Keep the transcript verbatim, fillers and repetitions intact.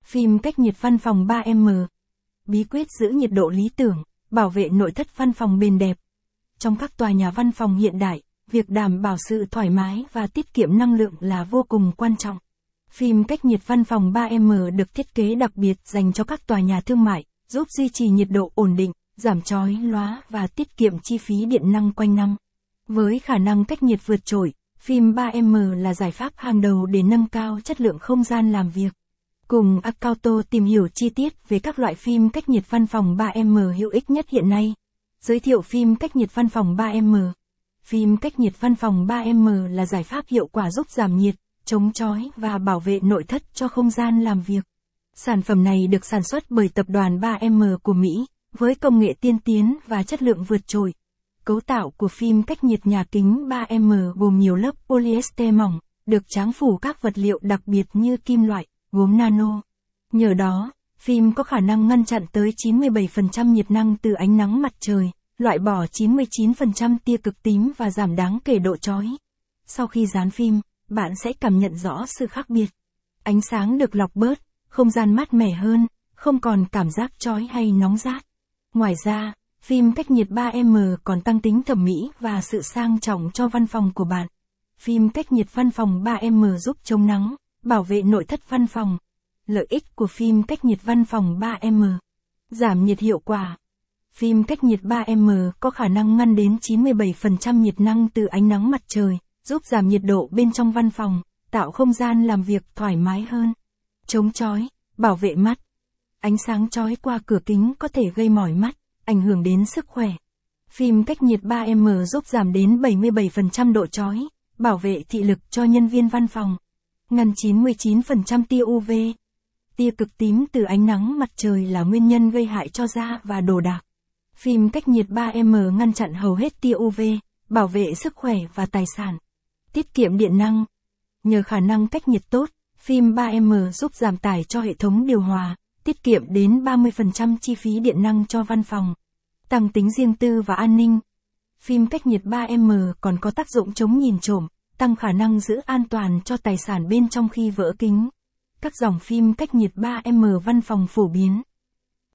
Phim cách nhiệt văn phòng ba em. Bí quyết giữ nhiệt độ lý tưởng, bảo vệ nội thất văn phòng bền đẹp. Trong các tòa nhà văn phòng hiện đại, việc đảm bảo sự thoải mái và tiết kiệm năng lượng là vô cùng quan trọng. Phim cách nhiệt văn phòng ba em được thiết kế đặc biệt dành cho các tòa nhà thương mại, giúp duy trì nhiệt độ ổn định, giảm chói lóa và tiết kiệm chi phí điện năng quanh năm. Với khả năng cách nhiệt vượt trội, phim ba em là giải pháp hàng đầu để nâng cao chất lượng không gian làm việc. Cùng Acauto tìm hiểu chi tiết về các loại phim cách nhiệt văn phòng ba em hữu ích nhất hiện nay. Giới thiệu phim cách nhiệt văn phòng ba em. Phim cách nhiệt văn phòng ba em là giải pháp hiệu quả giúp giảm nhiệt, chống chói và bảo vệ nội thất cho không gian làm việc. Sản phẩm này được sản xuất bởi tập đoàn ba em của Mỹ, với công nghệ tiên tiến và chất lượng vượt trội. Cấu tạo của phim cách nhiệt nhà kính ba em gồm nhiều lớp polyester mỏng, được tráng phủ các vật liệu đặc biệt như kim loại, gốm nano. Nhờ đó, phim có khả năng ngăn chặn tới chín mươi bảy phần trăm nhiệt năng từ ánh nắng mặt trời, loại bỏ chín mươi chín phần trăm tia cực tím và giảm đáng kể độ chói. Sau khi dán phim, bạn sẽ cảm nhận rõ sự khác biệt. Ánh sáng được lọc bớt, không gian mát mẻ hơn, không còn cảm giác chói hay nóng rát. Ngoài ra, phim cách nhiệt ba em còn tăng tính thẩm mỹ và sự sang trọng cho văn phòng của bạn. Phim cách nhiệt văn phòng ba em giúp chống nắng, bảo vệ nội thất văn phòng. Lợi ích của phim cách nhiệt văn phòng ba em. Giảm nhiệt hiệu quả. Phim cách nhiệt ba em có khả năng ngăn đến chín mươi bảy phần trăm nhiệt năng từ ánh nắng mặt trời, giúp giảm nhiệt độ bên trong văn phòng, tạo không gian làm việc thoải mái hơn. Chống chói, bảo vệ mắt. Ánh sáng chói qua cửa kính có thể gây mỏi mắt, ảnh hưởng đến sức khỏe. Phim cách nhiệt ba em giúp giảm đến bảy mươi bảy phần trăm độ chói, bảo vệ thị lực cho nhân viên văn phòng. Ngăn chín mươi chín phần trăm tia u vê. Tia cực tím từ ánh nắng mặt trời là nguyên nhân gây hại cho da và đồ đạc. Phim cách nhiệt ba em ngăn chặn hầu hết tia u vê, bảo vệ sức khỏe và tài sản. Tiết kiệm điện năng. Nhờ khả năng cách nhiệt tốt, phim ba em giúp giảm tải cho hệ thống điều hòa, tiết kiệm đến ba mươi phần trăm chi phí điện năng cho văn phòng. Tăng tính riêng tư và an ninh. Phim cách nhiệt ba em còn có tác dụng chống nhìn trộm, tăng khả năng giữ an toàn cho tài sản bên trong khi vỡ kính. Các dòng phim cách nhiệt ba em văn phòng phổ biến,